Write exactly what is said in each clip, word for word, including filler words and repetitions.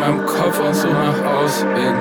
meinem Kopf und such nach Auswegen.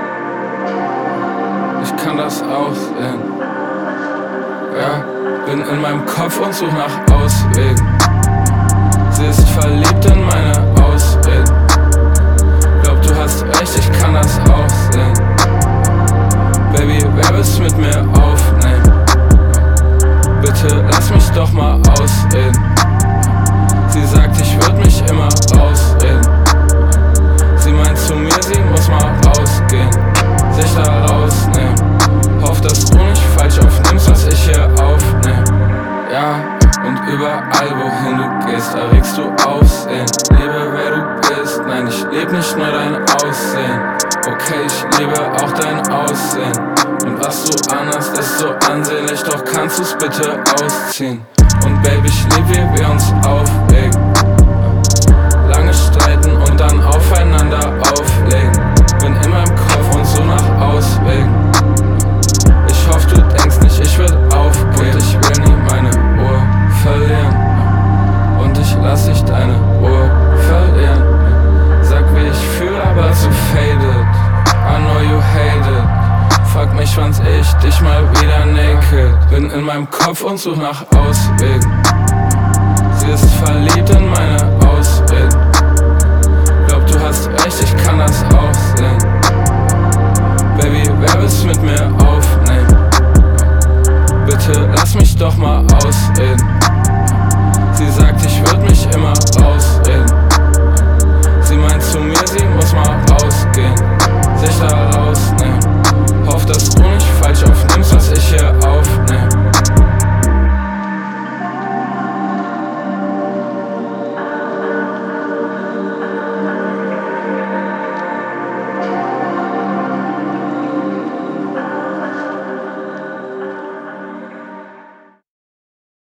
Ich kann das aussehen. Ja, bin in meinem Kopf und such nach Auswegen. Sie ist verliebt in meine Ausreden. Glaub, du hast recht, ich kann das auch sehen. Baby, wer will's mit mir aufnehmen? Bitte lass mich doch mal ausreden. Sie sagt, ich würd mich immer rausreden. Sie meint zu mir, sie muss mal rausgehen, sich da rausnehmen. Hoff, dass du nicht falsch aufnimmst, was ich hier aufnehm. Ja, und überall, wohin du gehst, erregst du Aufsehen. Liebe, wer du bist, nein, ich lieb nicht nur dein Aussehen. Okay, ich liebe auch dein Aussehen. Und was du anhast, ist so ansehnlich, doch kannst du's bitte ausziehen. Und Baby, ich lieb, wie wir uns aufregen. Lange streiten und dann aufeinander auflegen. Bin in meinem Kopf und so nach Auswegen. Ich hoff, du denkst nicht, ich würd aufgeben. Und ich will nie meine Ruhe verlieren. Und ich lass nicht deine Ruhe verlieren. Sag, wie ich fühl, aber zu faded. I know you hate it. Frag mich, wann's ich dich mal wieder naked. Bin in meinem Kopf und such nach Auswegen.